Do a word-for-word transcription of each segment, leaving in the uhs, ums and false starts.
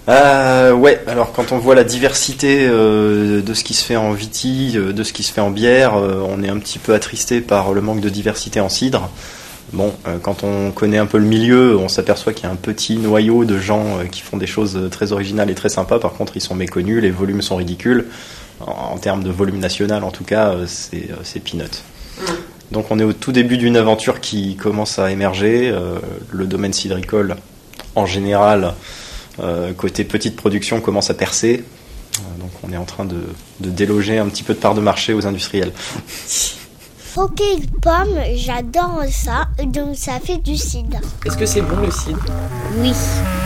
Euh, ouais, alors quand on voit la diversité euh, de ce qui se fait en viti, euh, de ce qui se fait en bière, euh, on est un petit peu attristé par le manque de diversité en cidre. Bon, euh, quand on connaît un peu le milieu, on s'aperçoit qu'il y a un petit noyau de gens euh, qui font des choses très originales et très sympas. Par contre, ils sont méconnus, les volumes sont ridicules. En, en termes de volume national, en tout cas, euh, c'est, euh, c'est peanut. Mmh. Donc on est au tout début d'une aventure qui commence à émerger. Euh, le domaine cidricole, en général, Euh, côté petite production, commence à percer. Euh, donc on est en train de, de déloger un petit peu de part de marché aux industriels. Ok, pomme, j'adore ça, donc ça fait du cidre. Est-ce que c'est bon le cidre ? Oui.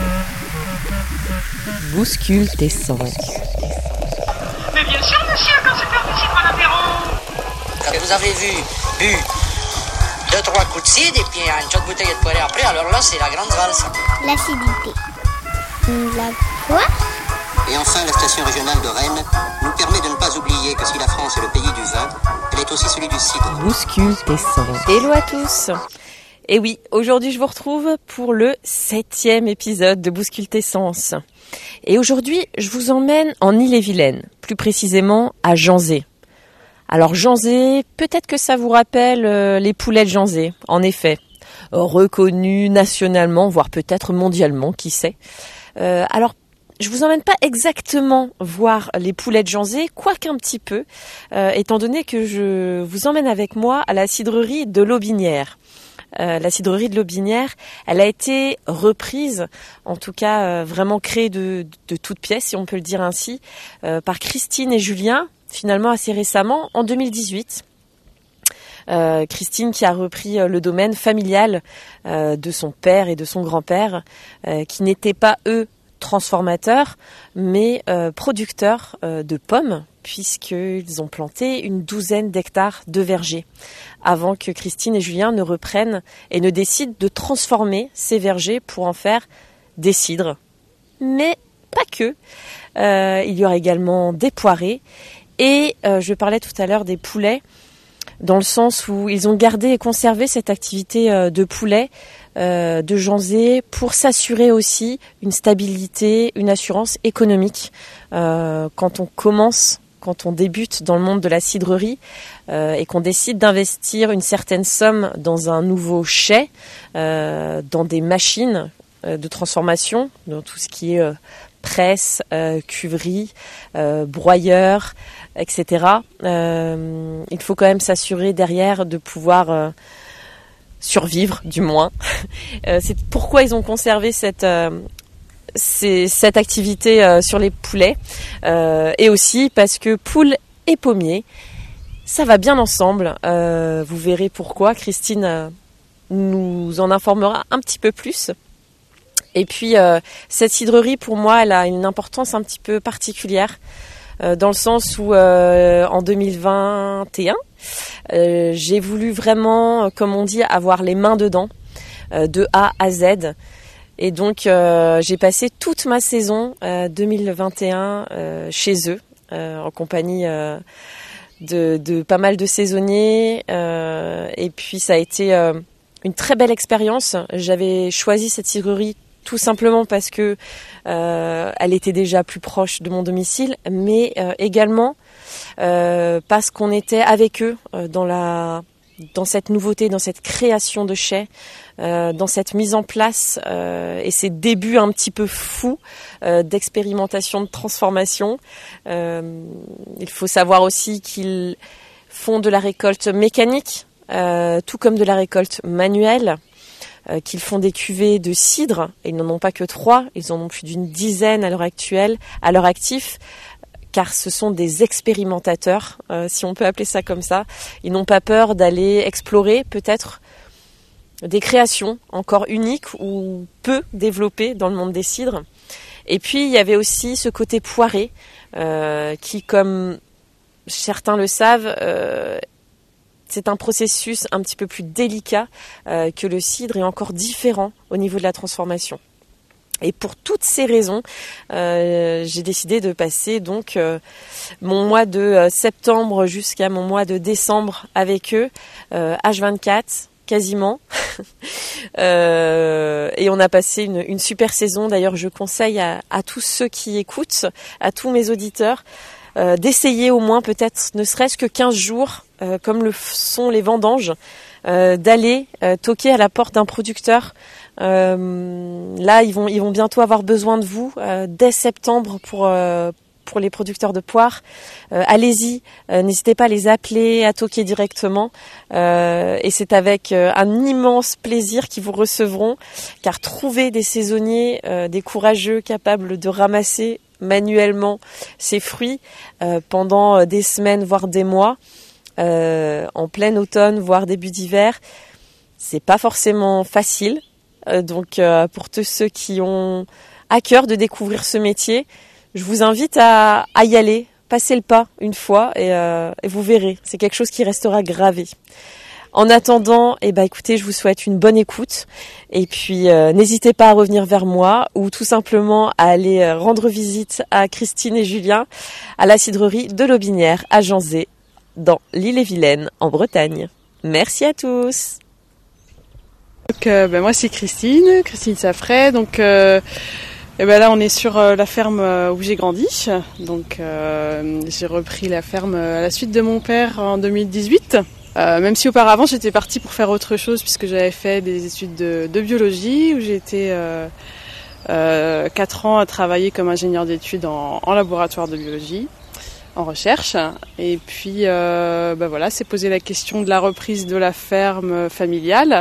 Bouscule tes sens. Mais bien sûr, monsieur, quand c'est faire du cidre à l'apéro. Quand vous avez vu, bu deux, trois coups de cidre et puis une chaude bouteille de poêlée après, alors là, c'est la grande valse. L'acidité. La quoi ? Et enfin, la station régionale de Rennes nous permet de ne pas oublier que si la France est le pays du vin, elle est aussi celui du cidre. Bouscule tes sens. Hello à tous. Et oui, aujourd'hui je vous retrouve pour le septième épisode de Bouscule tes sens. Et aujourd'hui, je vous emmène en Ille-et-Vilaine, plus précisément à Janzé. Alors Janzé, peut-être que ça vous rappelle euh, les poulets de Janzé, en effet. Reconnus nationalement, voire peut-être mondialement, qui sait. Euh, alors, je vous emmène pas exactement voir les poulets de Janzé, quoique un petit peu, euh, étant donné que je vous emmène avec moi à la cidrerie de l'Aubinière. Euh, la cidrerie de l'Aubinière, elle a été reprise, en tout cas euh, vraiment créée de, de toutes pièces, si on peut le dire ainsi, euh, par Christine et Julien, finalement assez récemment, en deux mille dix-huit. Euh, Christine qui a repris euh, le domaine familial euh, de son père et de son grand-père, euh, qui n'étaient pas eux transformateurs, mais euh, producteurs euh, de pommes, puisqu'ils ont planté une douzaine d'hectares de vergers, avant que Christine et Julien ne reprennent et ne décident de transformer ces vergers pour en faire des cidres. Mais pas que. Euh, il y aura également des poirées, et euh, je parlais tout à l'heure des poulets, dans le sens où ils ont gardé et conservé cette activité de poulet euh, de Janzé pour s'assurer aussi une stabilité, une assurance économique. Euh, quand on commence, quand on débute dans le monde de la cidrerie euh, et qu'on décide d'investir une certaine somme dans un nouveau chai, euh, dans des machines euh, de transformation, dans tout ce qui est euh, presse, euh, cuverie, euh, broyeur, et cetera. Euh, il faut quand même s'assurer derrière de pouvoir euh, survivre, du moins. euh, c'est pourquoi ils ont conservé cette, euh, ces, cette activité euh, sur les poulets. Euh, et aussi parce que poules et pommiers, ça va bien ensemble. Euh, vous verrez pourquoi. Christine euh, nous en informera un petit peu plus. Et puis, euh, cette cidrerie, pour moi, elle a une importance un petit peu particulière, euh, dans le sens où, euh, en deux mille vingt et un, euh, j'ai voulu vraiment, comme on dit, avoir les mains dedans, euh, de A à Z. Et donc, euh, j'ai passé toute ma saison euh, deux mille vingt et un euh, chez eux, euh, en compagnie euh, de, de pas mal de saisonniers. Euh, et puis, ça a été euh, une très belle expérience. J'avais choisi cette cidrerie tout simplement parce que euh, elle était déjà plus proche de mon domicile, mais euh, également euh, parce qu'on était avec eux euh, dans la dans cette nouveauté, dans cette création de chais, euh, dans cette mise en place euh, et ces débuts un petit peu fous euh, d'expérimentation, de transformation. Euh, il faut savoir aussi qu'ils font de la récolte mécanique, euh, tout comme de la récolte manuelle. Euh, qu'ils font des cuvées de cidre, et ils n'en ont pas que trois, ils en ont plus d'une dizaine à l'heure actuelle, à leur actif, car ce sont des expérimentateurs, euh, si on peut appeler ça comme ça. Ils n'ont pas peur d'aller explorer peut-être des créations encore uniques ou peu développées dans le monde des cidres. Et puis il y avait aussi ce côté poiré, euh, qui, comme certains le savent, euh, c'est un processus un petit peu plus délicat euh, que le cidre, et encore différent au niveau de la transformation. Et pour toutes ces raisons, euh, j'ai décidé de passer donc euh, mon mois de euh, septembre jusqu'à mon mois de décembre avec eux, euh, H vingt-quatre, quasiment. euh, et on a passé une, une super saison. D'ailleurs, je conseille à, à tous ceux qui écoutent, à tous mes auditeurs, euh, d'essayer au moins peut-être ne serait-ce que quinze jours, euh, comme le sont les vendanges, euh, d'aller euh, toquer à la porte d'un producteur. Euh, là, ils vont, ils vont bientôt avoir besoin de vous euh, dès septembre pour euh, pour les producteurs de poires. Euh, allez-y, euh, n'hésitez pas à les appeler, à toquer directement. Euh, et c'est avec euh, un immense plaisir qu'ils vous recevront, car trouver des saisonniers, euh, des courageux capables de ramasser manuellement ces fruits euh, pendant des semaines, voire des mois, euh, en plein automne, voire début d'hiver, c'est pas forcément facile. Euh, donc euh, pour tous ceux qui ont à cœur de découvrir ce métier, je vous invite à, à y aller, passer le pas une fois et, euh, et vous verrez, c'est quelque chose qui restera gravé. En attendant, eh ben, écoutez, je vous souhaite une bonne écoute et puis euh, n'hésitez pas à revenir vers moi ou tout simplement à aller euh, rendre visite à Christine et Julien à la cidrerie de l'Aubinière à Janzé, dans l'Ille-et-Vilaine, en Bretagne. Merci à tous. Donc, euh, ben, moi c'est Christine, Christine Saffray, donc... Euh... Et ben là, on est sur euh, la ferme euh, où j'ai grandi. Donc, euh, j'ai repris la ferme euh, à la suite de mon père en deux mille dix-huit. Euh, même si auparavant, j'étais partie pour faire autre chose puisque j'avais fait des études de, de biologie où j'ai été euh, euh, quatre ans à travailler comme ingénieur d'études en, en laboratoire de biologie, en recherche. Et puis, euh, ben voilà, c'est posé la question de la reprise de la ferme familiale.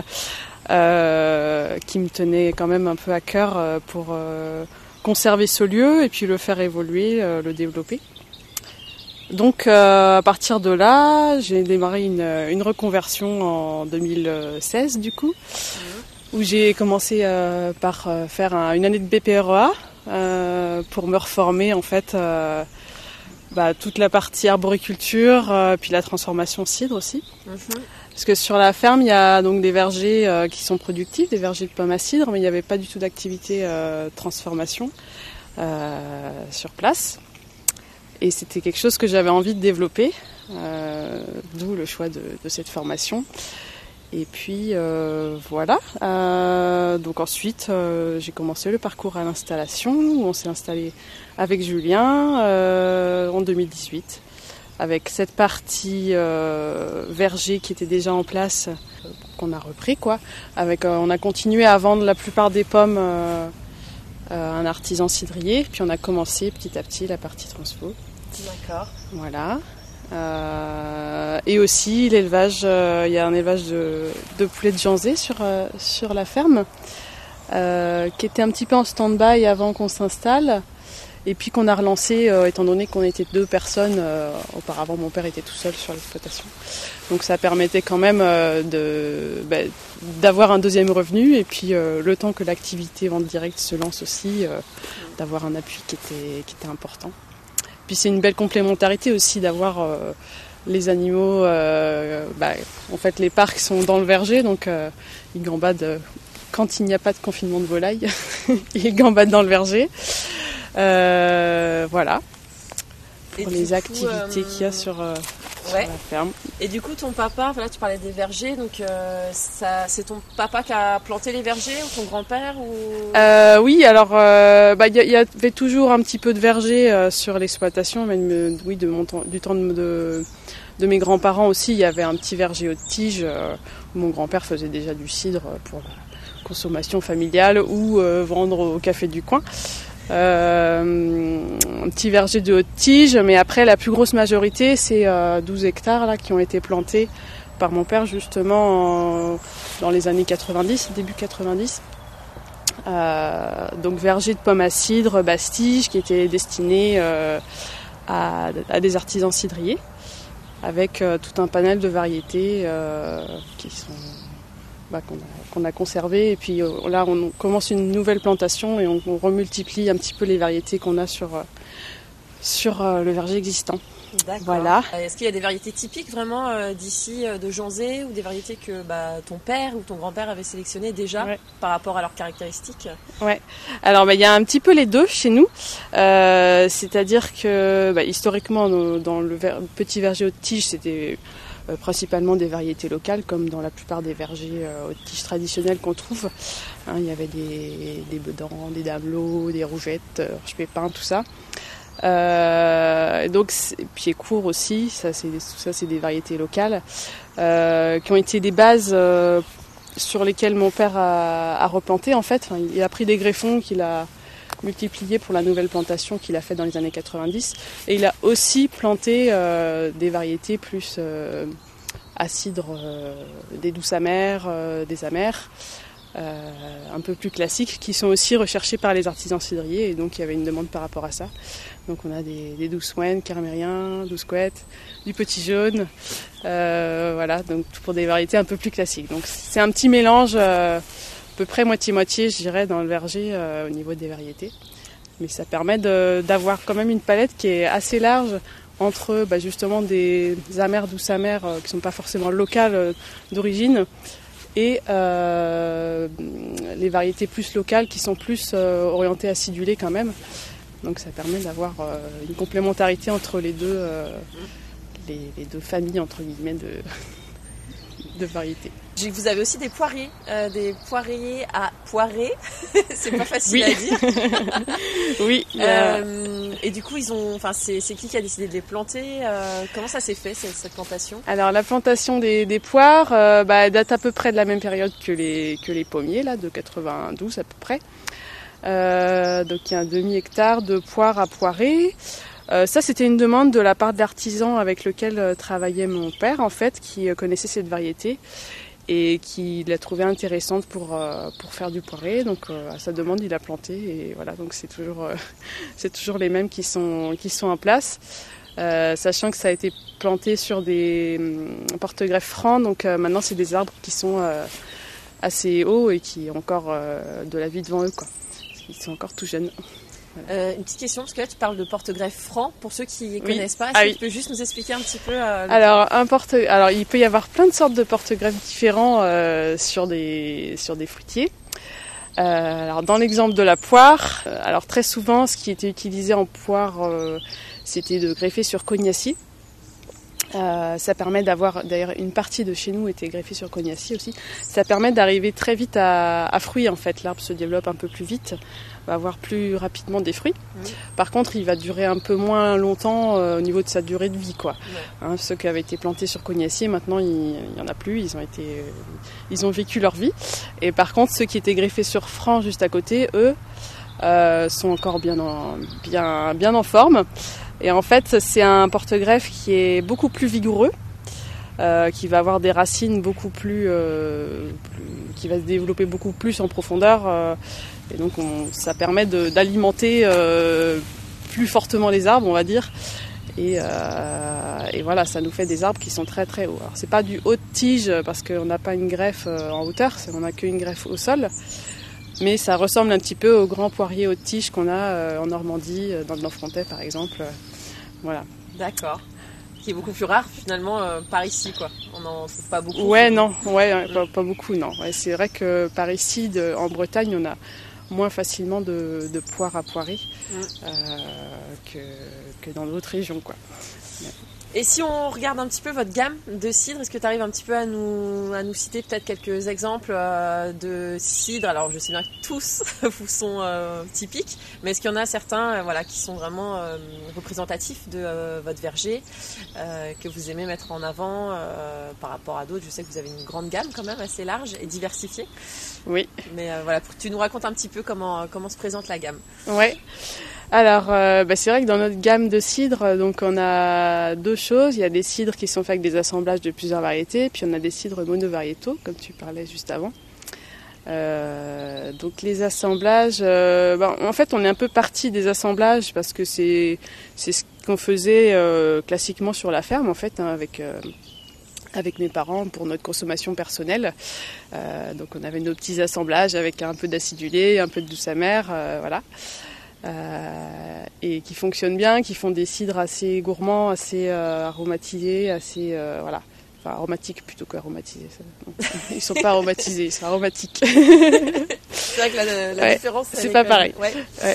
Euh, qui me tenait quand même un peu à cœur euh, pour euh, conserver ce lieu et puis le faire évoluer, euh, le développer. Donc euh, à partir de là, j'ai démarré une, une reconversion en deux mille seize du coup, mmh. où j'ai commencé euh, par euh, faire un, une année de B P R E A euh, pour me reformer en fait euh, bah, toute la partie arboriculture, euh, puis la transformation cidre aussi. Mmh. Parce que sur la ferme, il y a donc des vergers euh, qui sont productifs, des vergers de pommes à cidre, mais il n'y avait pas du tout d'activité euh, transformation euh, sur place. Et c'était quelque chose que j'avais envie de développer, euh, d'où le choix de, de cette formation. Et puis euh, voilà. Euh, donc ensuite, euh, j'ai commencé le parcours à l'installation, où on s'est installé avec Julien euh, en deux mille dix-huit. Avec cette partie euh, verger qui était déjà en place, euh, qu'on a repris quoi. Avec, euh, on a continué à vendre la plupart des pommes euh, à un artisan cidrier, puis on a commencé petit à petit la partie transfo. D'accord. Voilà. Euh, et aussi l'élevage, il euh, y a un élevage de, de poulets de Janzé sur, euh, sur la ferme, euh, qui était un petit peu en stand-by avant qu'on s'installe. Et puis qu'on a relancé, euh, étant donné qu'on était deux personnes, euh, auparavant mon père était tout seul sur l'exploitation. Donc ça permettait quand même euh, de, bah, d'avoir un deuxième revenu et puis euh, le temps que l'activité vente directe se lance aussi, euh, d'avoir un appui qui était, qui était important. Puis c'est une belle complémentarité aussi d'avoir euh, les animaux, euh, bah, en fait les parcs sont dans le verger, donc euh, ils gambadent quand il n'y a pas de confinement de volailles, ils gambadent dans le verger. Euh, voilà, et pour les coup, activités euh, qu'il y a sur, euh, ouais. sur la ferme. Et du coup, ton papa, voilà, tu parlais des vergers, donc euh, ça, c'est ton papa qui a planté les vergers ou ton grand-père ou... euh, Oui, alors il euh, bah, y, y avait toujours un petit peu de vergers euh, sur l'exploitation, même euh, oui, de mon temps, du temps de, de, de mes grands-parents aussi, il y avait un petit verger haute tige euh, où mon grand-père faisait déjà du cidre pour la consommation familiale ou euh, vendre au café du coin. Euh, un petit verger de haute tige, mais après la plus grosse majorité c'est euh, douze hectares là, qui ont été plantés par mon père justement en, dans les années quatre-vingt-dix, début quatre-vingt-dix. Euh, donc verger de pommes à cidre, bastige, qui était destiné euh, à, à des artisans cidriers, avec euh, tout un panel de variétés euh, qui sont Bah, qu'on, a, qu'on a conservé et puis euh, là on commence une nouvelle plantation et on, on remultiplie un petit peu les variétés qu'on a sur, euh, sur euh, le verger existant. D'accord. Voilà. Est-ce qu'il y a des variétés typiques vraiment euh, d'ici, euh, de Janzé, ou des variétés que bah, ton père ou ton grand-père avait sélectionnées déjà ouais. par rapport à leurs caractéristiques? Ouais. Alors bah, y a un petit peu les deux chez nous, euh, c'est-à-dire que bah, historiquement dans le ver- petit verger haute tige c'était euh, principalement des variétés locales, comme dans la plupart des vergers euh, haute tige traditionnels qu'on trouve. Hein, il y avait des, des bedans, des damelots, des rougettes, euh, roche-pépin, tout ça. Euh, et donc pied court aussi, ça c'est, ça c'est des variétés locales euh, qui ont été des bases euh, sur lesquelles mon père a, a replanté en fait. Enfin, il a pris des greffons qu'il a multipliés pour la nouvelle plantation qu'il a fait dans les années quatre-vingt-dix, et il a aussi planté euh, des variétés plus euh, à cidre, euh, des douces amères, euh, des amères. Euh, un peu plus classiques, qui sont aussi recherchés par les artisans cidriers, et donc il y avait une demande par rapport à ça. Donc on a des, des douces moines, carmériens, douces couettes, du petit jaune, euh, voilà, donc pour des variétés un peu plus classiques. Donc c'est un petit mélange, euh, à peu près moitié-moitié, je dirais, dans le verger euh, au niveau des variétés. Mais ça permet de, d'avoir quand même une palette qui est assez large entre bah, justement des amères, douces amères, euh, qui ne sont pas forcément locales euh, d'origine, et euh, les variétés plus locales qui sont plus euh, orientées acidulées quand même. Donc ça permet d'avoir euh, une complémentarité entre les deux, euh, les, les deux familles entre guillemets de, de variétés. Vous avez aussi des poiriers, euh, des poiriers à poirer, c'est pas facile oui. à dire. oui. Euh, et du coup, ils ont, enfin, c'est, c'est qui qui a décidé de les planter euh, Comment ça s'est fait cette, cette plantation? Alors la plantation des, des poires euh, bah, date à peu près de la même période que les que les pommiers là, de quatre-vingt-douze à peu près. Euh, donc il y a un demi-hectare de poires à poirer. Euh, ça, c'était une demande de la part de l'artisan avec lequel euh, travaillait mon père en fait, qui euh, connaissait cette variété et qui l'a trouvée intéressante pour euh, pour faire du poiré. Donc euh, à sa demande, il a planté, et voilà, donc c'est toujours euh, c'est toujours les mêmes qui sont qui sont en place. Euh, sachant que ça a été planté sur des euh, porte-greffes francs, donc euh, maintenant c'est des arbres qui sont euh, assez hauts et qui ont encore euh, de la vie devant eux, quoi. Ils sont encore tout jeunes. Euh, une petite question, parce que là tu parles de porte-greffe franc, pour ceux qui ne oui. connaissent pas, est-ce ah, que oui. tu peux juste nous expliquer un petit peu euh, Alors, un porte... Alors il peut y avoir plein de sortes de porte-greffes différents euh, sur, des... sur des fruitiers. Euh, alors dans l'exemple de la poire, euh, alors très souvent ce qui était utilisé en poire euh, c'était de greffer sur cognacier. Euh, ça permet d'avoir, d'ailleurs une partie de chez nous était greffée sur cognacier aussi, ça permet d'arriver très vite à, à fruits en fait, l'arbre se développe un peu plus vite, va avoir plus rapidement des fruits. Mmh. Par contre il va durer un peu moins longtemps euh, au niveau de sa durée de vie quoi. Ouais. Hein, ceux qui avaient été plantés sur cognacier maintenant il n'y en a plus, ils ont, été, euh, ils ont vécu leur vie, et par contre ceux qui étaient greffés sur franc juste à côté, eux euh, sont encore bien en, bien, bien en forme. Et en fait, c'est un porte-greffe qui est beaucoup plus vigoureux, euh, qui va avoir des racines beaucoup plus, euh, plus qui va se développer beaucoup plus en profondeur. Euh, et donc, on, ça permet de, d'alimenter euh, plus fortement les arbres, on va dire. Et, euh, et voilà, ça nous fait des arbres qui sont très très hauts. Alors, c'est pas du haut de tige parce qu'on n'a pas une greffe en hauteur, on n'a qu'une greffe au sol. Mais ça ressemble un petit peu au grand poirier haute tige qu'on a euh, en Normandie, euh, dans le Nord-Frantais par exemple. Euh, voilà. D'accord. Qui est beaucoup plus rare finalement euh, par ici, quoi. On n'en trouve pas beaucoup. Ouais, non, ouais, ouais, pas, pas beaucoup, non. Ouais, c'est vrai que par ici, de, en Bretagne, on a moins facilement de, de poires à poirer mmh. euh, que, que dans d'autres régions, quoi. Ouais. Et si on regarde un petit peu votre gamme de cidre, est-ce que tu arrives un petit peu à nous, à nous citer peut-être quelques exemples euh, de cidre? Alors je sais bien que tous vous sont euh, typiques, mais est-ce qu'il y en a certains euh, voilà, qui sont vraiment euh, représentatifs de euh, votre verger, euh, que vous aimez mettre en avant euh, par rapport à d'autres? Je sais que vous avez une grande gamme quand même assez large et diversifiée. Oui. Mais euh, voilà, pour que tu nous racontes un petit peu comment, comment se présente la gamme. Ouais. Alors, euh, bah c'est vrai que dans notre gamme de cidres, donc on a deux choses. Il y a des cidres qui sont faits avec des assemblages de plusieurs variétés, puis on a des cidres monovariétaux, comme tu parlais juste avant. Euh, donc les assemblages, euh, bah, en fait, on est un peu parti des assemblages parce que c'est c'est ce qu'on faisait euh, classiquement sur la ferme, en fait, hein, avec euh, avec mes parents pour notre consommation personnelle. Euh, donc on avait nos petits assemblages avec un peu d'acidulé, un peu de douce amère, euh, voilà. Euh, et qui fonctionnent bien, qui font des cidres assez gourmands, assez euh, aromatisés, assez euh, voilà, enfin aromatiques plutôt qu'aromatisés. Ça. Ils sont pas aromatisés, ils sont aromatiques. C'est vrai que la, la ouais, différence, c'est pas pareil. Ouais. Ouais.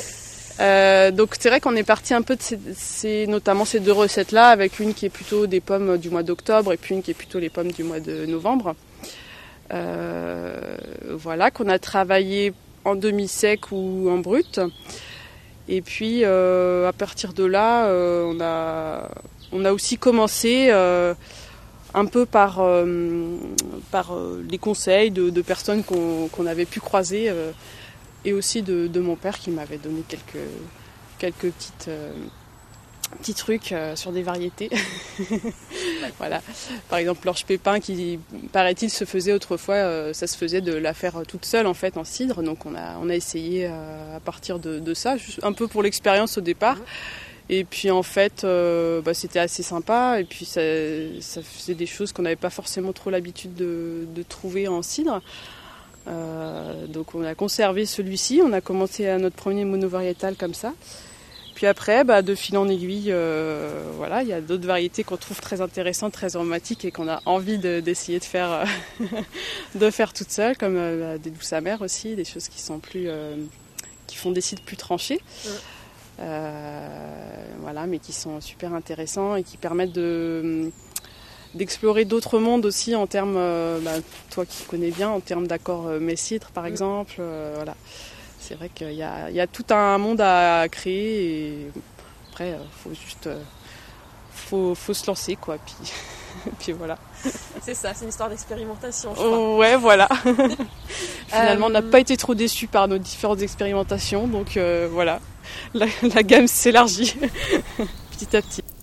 Euh, donc c'est vrai qu'on est parti un peu de ces, ces, notamment ces deux recettes-là, avec une qui est plutôt des pommes du mois d'octobre et puis une qui est plutôt les pommes du mois de novembre. Euh, voilà, qu'on a travaillé en demi-sec ou en brut. Et puis euh, à partir de là, euh, on a, on a aussi commencé euh, un peu par, euh, par euh, les conseils de, de personnes qu'on, qu'on avait pu croiser. Euh, et aussi de, de mon père qui m'avait donné quelques, quelques petites, euh, petits trucs euh, sur des variétés. Voilà. Par exemple, l'orge pépin qui, paraît-il, se faisait autrefois, euh, ça se faisait de la faire toute seule en fait en cidre. Donc on a, on a essayé euh, à partir de, de ça, juste un peu pour l'expérience au départ. Et puis en fait, euh, bah, c'était assez sympa. Et puis ça, ça faisait des choses qu'on n'avait pas forcément trop l'habitude de, de trouver en cidre. Euh, donc on a conservé celui-ci, on a commencé à notre premier monovariétal comme ça. Puis après, bah, de fil en aiguille, euh, voilà, il y a d'autres variétés qu'on trouve très intéressantes, très aromatiques et qu'on a envie de, d'essayer de faire, euh, de faire toute seule, comme euh, des douces amères aussi, des choses qui sont plus, euh, qui font des cidres plus tranchés. Ouais. Euh, voilà, mais qui sont super intéressants et qui permettent de d'explorer d'autres mondes aussi en termes, euh, bah, toi qui connais bien, en termes d'accords euh, messidre par exemple. Euh, voilà. C'est vrai qu'il y a, il y a tout un monde à créer et après, il euh, faut juste euh, faut, faut se lancer, quoi. Puis, puis voilà. C'est ça, c'est une histoire d'expérimentation, je crois. Oh, ouais, voilà. Finalement, euh... on n'a pas été trop déçus par nos différentes expérimentations, donc euh, voilà, la, la gamme s'élargit petit à petit.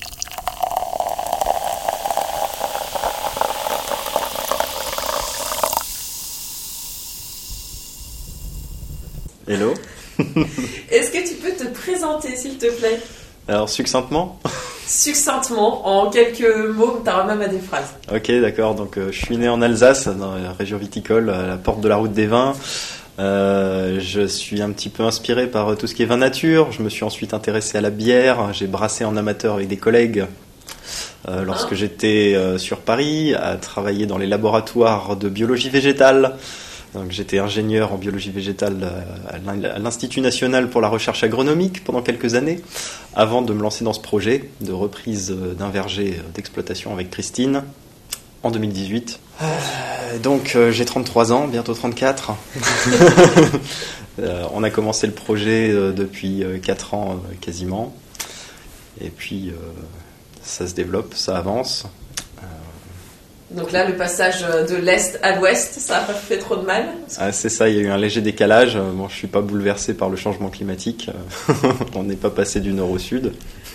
Hello. Est-ce que tu peux te présenter, s'il te plaît ? Alors, succinctement ? Succinctement, en quelques mots, t'as même à des phrases. Ok, d'accord. Donc, euh, je suis né en Alsace, dans la région viticole, à la porte de la route des vins. Euh, je suis un petit peu inspiré par tout ce qui est vin nature. Je me suis ensuite intéressé à la bière. J'ai brassé en amateur avec des collègues euh, lorsque ah. j'étais euh, sur Paris, à travailler dans les laboratoires de biologie végétale. Donc, j'étais ingénieur en biologie végétale à l'Institut national pour la recherche agronomique pendant quelques années, avant de me lancer dans ce projet de reprise d'un verger d'exploitation avec Christine en deux mille dix-huit. Euh, donc euh, j'ai trente-trois ans, bientôt trente-quatre. euh, on a commencé le projet euh, depuis euh, quatre ans euh, quasiment. Et puis euh, ça se développe, ça avance. Donc là, le passage de l'Est à l'Ouest, ça n'a pas fait trop de mal ? Ah, c'est ça, il y a eu un léger décalage. Bon, je ne suis pas bouleversé par le changement climatique. On n'est pas passé du nord au sud.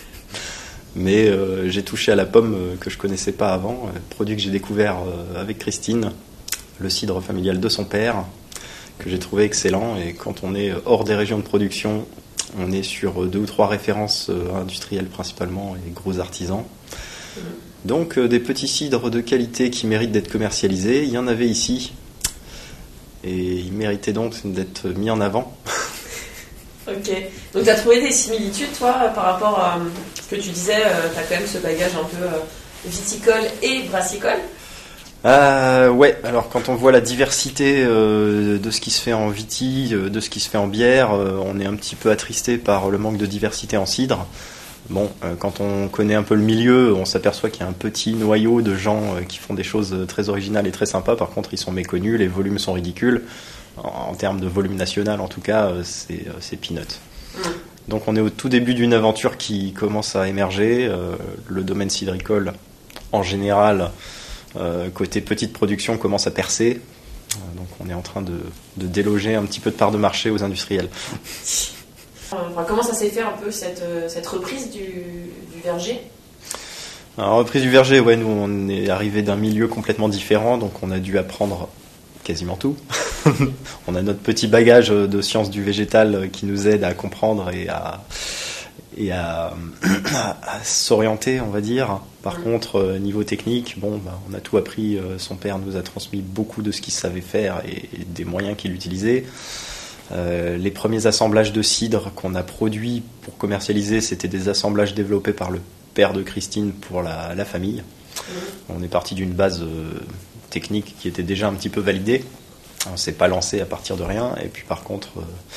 Mais euh, j'ai touché à la pomme que je ne connaissais pas avant, un produit que j'ai découvert euh, avec Christine, le cidre familial de son père, que j'ai trouvé excellent. Et quand on est hors des régions de production, on est sur deux ou trois références industrielles principalement et gros artisans. Mmh. Donc euh, des petits cidres de qualité qui méritent d'être commercialisés, il y en avait ici. Et ils méritaient donc d'être mis en avant. Ok. Donc tu as trouvé des similitudes, toi, par rapport à ce que tu disais, euh, tu as quand même ce bagage un peu euh, viticole et brassicole ? Euh, ouais, alors quand on voit la diversité euh, de ce qui se fait en viti, euh, de ce qui se fait en bière, euh, on est un petit peu attristé par le manque de diversité en cidre. Bon, euh, quand on connaît un peu le milieu, on s'aperçoit qu'il y a un petit noyau de gens euh, qui font des choses très originales et très sympas. Par contre, ils sont méconnus, les volumes sont ridicules. En, en termes de volume national, en tout cas, euh, c'est, euh, c'est peanuts. Mmh. Donc on est au tout début d'une aventure qui commence à émerger. Euh, le domaine cidricole, en général, euh, côté petite production, commence à percer. Euh, donc on est en train de, de déloger un petit peu de part de marché aux industriels. Enfin, comment ça s'est fait un peu cette, cette reprise du, du verger ? Alors, reprise du verger, ouais, nous on est arrivé d'un milieu complètement différent, donc on a dû apprendre quasiment tout. On a notre petit bagage de sciences du végétal qui nous aide à comprendre et à, et à, à, à s'orienter, on va dire. Par mmh. contre, niveau technique, bon, bah, on a tout appris. Son père nous a transmis beaucoup de ce qu'il savait faire et, et des moyens qu'il utilisait. Euh, les premiers assemblages de cidre qu'on a produits pour commercialiser, c'était des assemblages développés par le père de Christine pour la, la famille. Mmh. On est parti d'une base euh, technique qui était déjà un petit peu validée. On ne s'est pas lancé à partir de rien. Et puis par contre, euh,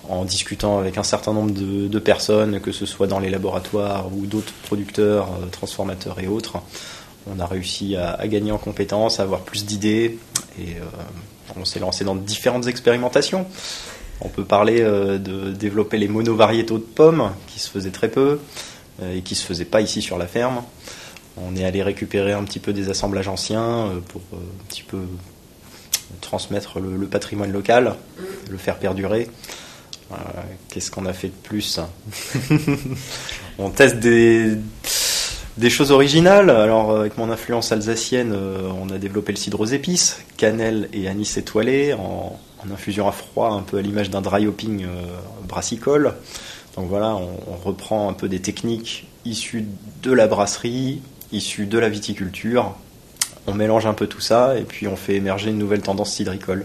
en discutant avec un certain nombre de, de personnes, que ce soit dans les laboratoires ou d'autres producteurs, euh, transformateurs et autres, on a réussi à, à gagner en compétences, à avoir plus d'idées, et euh, on s'est lancé dans différentes expérimentations. On peut parler euh, de développer les monovariétaux de pommes, qui se faisaient très peu, euh, et qui se faisaient pas ici sur la ferme. On est allé récupérer un petit peu des assemblages anciens euh, pour euh, un petit peu transmettre le, le patrimoine local, le faire perdurer. Euh, qu'est-ce qu'on a fait de plus? On teste des, des choses originales. Alors, avec mon influence alsacienne, euh, on a développé le cidre aux épices, cannelle et anis étoilé, en, en infusion à froid, un peu à l'image d'un dry hopping euh, brassicole. Donc voilà, on, on reprend un peu des techniques issues de la brasserie, issues de la viticulture. On mélange un peu tout ça et puis on fait émerger une nouvelle tendance cidricole.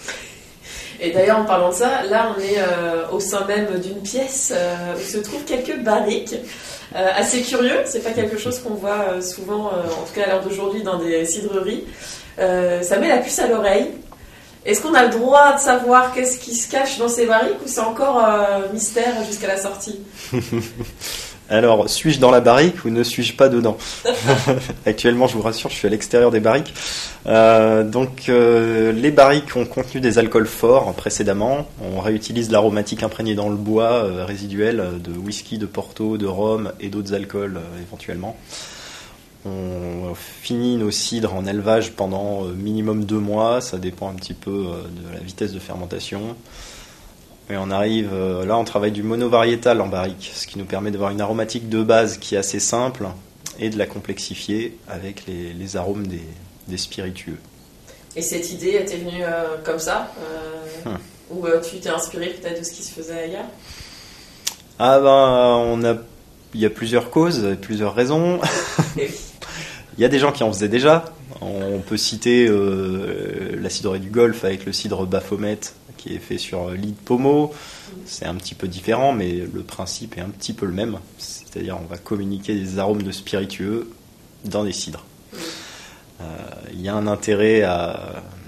Et d'ailleurs, en parlant de ça, là, on est euh, au sein même d'une pièce euh, où se trouvent quelques barriques. Euh, assez curieux, c'est pas quelque chose qu'on voit euh, souvent, euh, en tout cas à l'heure d'aujourd'hui, dans des cidreries. Euh, ça met la puce à l'oreille. Est-ce qu'on a le droit de savoir qu'est-ce qui se cache dans ces barriques ou c'est encore euh, mystère jusqu'à la sortie? Alors, suis-je dans la barrique ou ne suis-je pas dedans? Actuellement, je vous rassure, je suis à l'extérieur des barriques. Euh, donc, euh, les barriques ont contenu des alcools forts précédemment. On réutilise l'aromatique imprégnée dans le bois euh, résiduel de whisky, de porto, de rhum et d'autres alcools euh, éventuellement. On finit nos cidres en élevage pendant euh, minimum deux mois. Ça dépend un petit peu euh, de la vitesse de fermentation. Et on arrive, euh, là on travaille du monovariétal en barrique, ce qui nous permet d'avoir une aromatique de base qui est assez simple et de la complexifier avec les, les arômes des, des spiritueux. Et cette idée était venue euh, comme ça euh, hum. Ou euh, tu t'es inspiré peut-être de ce qui se faisait ailleurs? Ah ben, on a, il y a plusieurs causes, plusieurs raisons. Et oui. Il y a des gens qui en faisaient déjà. On peut citer euh, la cidrerie du Golfe avec le cidre Baphomet qui est fait sur lit de pommeau. C'est un petit peu différent, mais le principe est un petit peu le même. C'est-à-dire on va communiquer des arômes de spiritueux dans des cidres. Euh, il y a un intérêt à,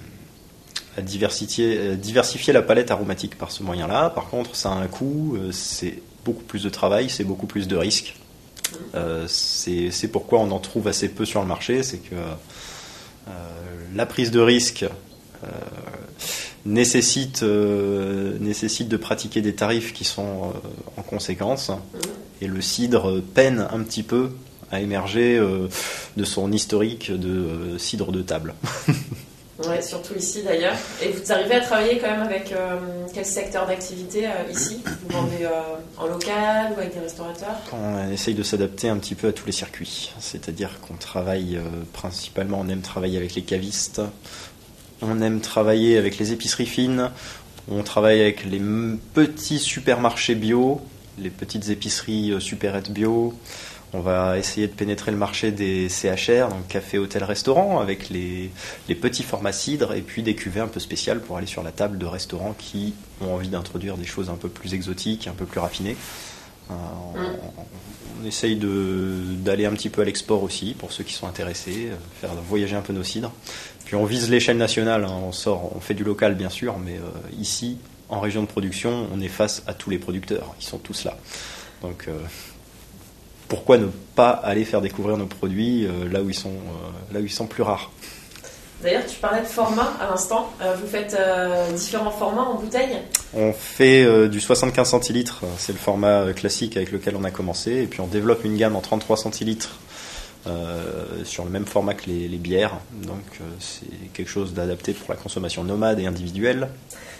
à diversifier, à diversifier la palette aromatique par ce moyen-là. Par contre, ça a un coût, c'est beaucoup plus de travail, c'est beaucoup plus de risques. Euh, c'est, c'est pourquoi on en trouve assez peu sur le marché, c'est que euh, la prise de risque euh, nécessite, euh, nécessite de pratiquer des tarifs qui sont euh, en conséquence, et le cidre peine un petit peu à émerger euh, de son historique de euh, cidre de table. Ouais, surtout ici d'ailleurs. Et vous arrivez à travailler quand même avec euh, quel secteur d'activité euh, ici? Vous vendez euh, en local ou avec des restaurateurs? On essaye de s'adapter un petit peu à tous les circuits. C'est-à-dire qu'on travaille euh, principalement, on aime travailler avec les cavistes, on aime travailler avec les épiceries fines, on travaille avec les m- petits supermarchés bio, les petites épiceries euh, supérettes bio. On va essayer de pénétrer le marché des C H R, donc café, hôtel, restaurant, avec les, les petits formats cidres et puis des cuvées un peu spéciales pour aller sur la table de restaurants qui ont envie d'introduire des choses un peu plus exotiques, un peu plus raffinées. Euh, on, on essaye de, d'aller un petit peu à l'export aussi pour ceux qui sont intéressés, faire voyager un peu nos cidres. Puis on vise l'échelle nationale, hein, on sort, on fait du local bien sûr, mais euh, ici, en région de production, on est face à tous les producteurs, ils sont tous là. Donc euh, pourquoi ne pas aller faire découvrir nos produits euh, là où ils sont, euh, là où ils sont plus rares. D'ailleurs, tu parlais de format à l'instant. Euh, vous faites euh, différents formats en bouteille? On fait euh, du soixante-quinze centilitres, c'est le format classique avec lequel on a commencé, et puis on développe une gamme en trente-trois centilitres euh, sur le même format que les, les bières. Donc euh, c'est quelque chose d'adapté pour la consommation nomade et individuelle.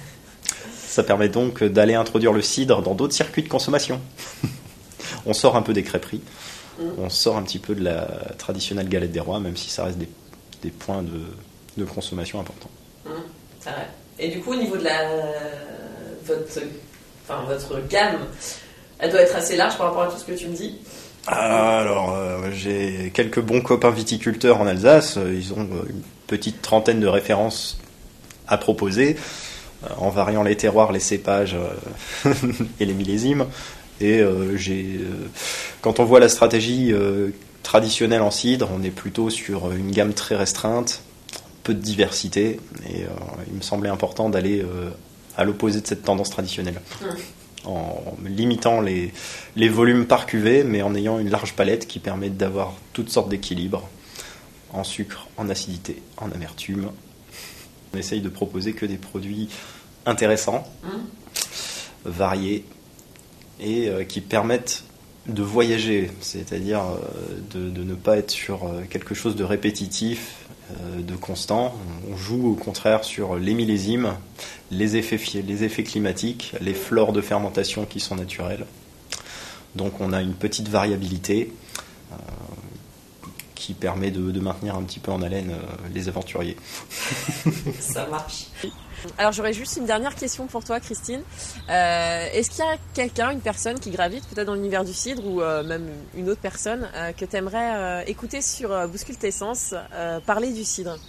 Ça permet donc d'aller introduire le cidre dans d'autres circuits de consommation. On sort un peu des crêperies, mmh. on sort un petit peu de la traditionnelle galette des rois, même si ça reste des, des points de, de consommation importants. Mmh, c'est vrai. Et du coup, au niveau de la, votre, enfin, votre gamme, elle doit être assez large par rapport à tout ce que tu me dis? Alors, euh, j'ai quelques bons copains viticulteurs en Alsace, ils ont une petite trentaine de références à proposer, en variant les terroirs, les cépages euh, et les millésimes. Et euh, j'ai, euh, quand on voit la stratégie euh, traditionnelle en cidre, on est plutôt sur une gamme très restreinte, peu de diversité. Et euh, il me semblait important d'aller euh, à l'opposé de cette tendance traditionnelle. Mmh. En limitant les, les volumes par cuvée, mais en ayant une large palette qui permet d'avoir toutes sortes d'équilibres en sucre, en acidité, en amertume. On essaye de proposer que des produits intéressants, mmh. variés, et euh, qui permettent de voyager, c'est-à-dire euh, de, de ne pas être sur euh, quelque chose de répétitif, euh, de constant. On joue au contraire sur les millésimes, les effets, les effets climatiques, les flores de fermentation qui sont naturelles. Donc on a une petite variabilité euh, qui permet de, de maintenir un petit peu en haleine euh, les aventuriers. Ça marche. Alors j'aurais juste une dernière question pour toi, Christine. Euh, est-ce qu'il y a quelqu'un, une personne qui gravite peut-être dans l'univers du cidre ou euh, même une autre personne euh, que tu aimerais euh, écouter sur euh, Bouscule tes sens euh, parler du cidre?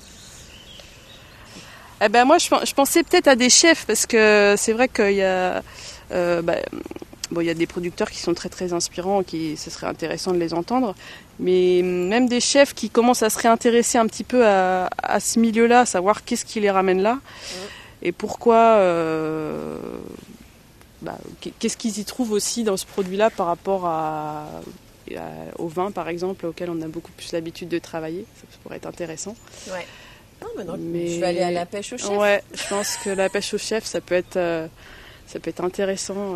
Eh ben moi je, je pensais peut-être à des chefs parce que c'est vrai qu'il y a euh, bah, bon il y a des producteurs qui sont très très inspirants, qui ce serait intéressant de les entendre, mais même des chefs qui commencent à se réintéresser un petit peu à, à ce milieu-là, savoir qu'est-ce qui les ramène là. Mmh. Et pourquoi, euh, bah, qu'est-ce qu'ils y trouvent aussi dans ce produit-là par rapport à, à, au vin, par exemple, auquel on a beaucoup plus l'habitude de travailler. Ça pourrait être intéressant. Ouais. Non, mais non, mais, je vais aller à la pêche au chef. Ouais, je pense que la pêche au chef, ça peut être, euh, ça peut être intéressant.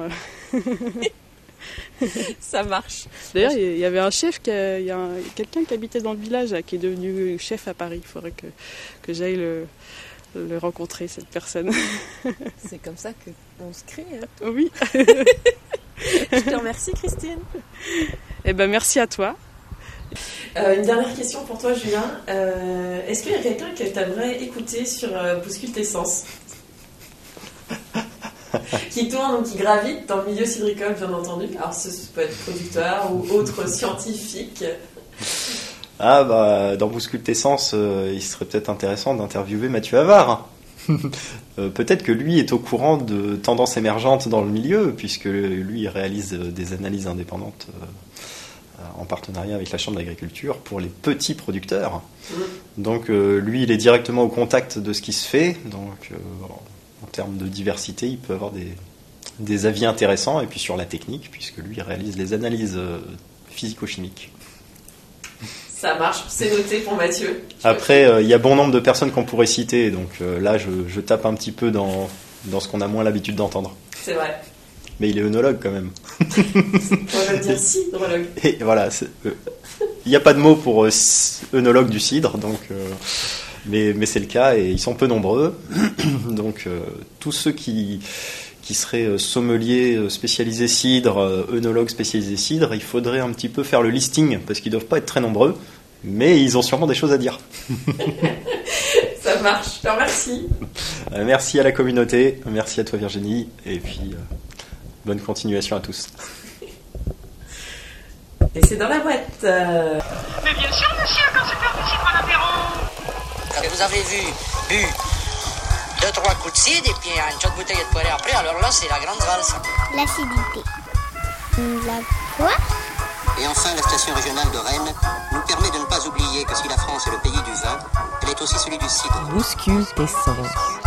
Ça marche. D'ailleurs, il y avait un chef, qui a, il y a un, quelqu'un qui habitait dans le village, là, qui est devenu chef à Paris. Il faudrait que, que j'aille le... le rencontrer, cette personne. C'est comme ça qu'on se crée. Hein. Oui. Je te remercie, Christine. Eh ben, merci à toi. Euh, une dernière question pour toi, Julien. Euh, est-ce qu'il y a quelqu'un que tu aimerais écouter sur euh, Bouscule tes sens qui tourne ou qui gravite dans le milieu cidricole, bien entendu. Alors, ce peut être producteur ou autre scientifique. Ah bah dans Bouscule tes sens, euh, il serait peut-être intéressant d'interviewer Mathieu Havard. euh, peut-être que lui est au courant de tendances émergentes dans le milieu, puisque lui il réalise des analyses indépendantes euh, en partenariat avec la Chambre d'agriculture pour les petits producteurs. Mmh. Donc euh, lui il est directement au contact de ce qui se fait, donc euh, en termes de diversité il peut avoir des, des avis intéressants, et puis sur la technique, puisque lui il réalise les analyses euh, physico-chimiques. Ça marche, c'est noté pour Mathieu. Après, il euh, y a bon nombre de personnes qu'on pourrait citer, donc euh, là, je, je tape un petit peu dans, dans ce qu'on a moins l'habitude d'entendre. C'est vrai. Mais il est œnologue quand même. On va dire cidrologue. Et voilà, il n'y euh, a pas de mot pour euh, œnologue du cidre, donc, euh, mais, mais c'est le cas, et ils sont peu nombreux. Donc, euh, tous ceux qui... qui seraient sommeliers spécialisés cidre, œnologues spécialisés cidre, il faudrait un petit peu faire le listing, parce qu'ils ne doivent pas être très nombreux, mais ils ont sûrement des choses à dire. Ça marche, je te remercie. Merci à la communauté, merci à toi Virginie, et puis euh, bonne continuation à tous. Et c'est dans la boîte. Euh... Mais bien sûr, monsieur, quand c'est faire du cidre à l'apéro. Quand vous avez vu, bu deux, trois coups de cidre et puis une petite bouteille de poêlée après, alors là, c'est la grande valse. L'acidité. La quoi? Et enfin, la station régionale de Rennes nous permet de ne pas oublier que si la France est le pays du vin, elle est aussi celui du cidre. Bouscule tes sens.